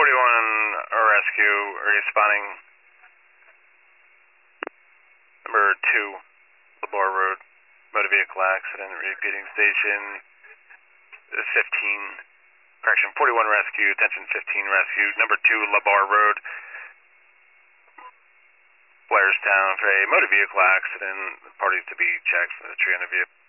rescue, are you spotting number 2, Labar Road, motor vehicle accident, repeating station 41 rescue, attention 15 rescue, number 2, Labar Road, Blairstown for a motor vehicle accident, parties to be checked for the tree on the vehicle.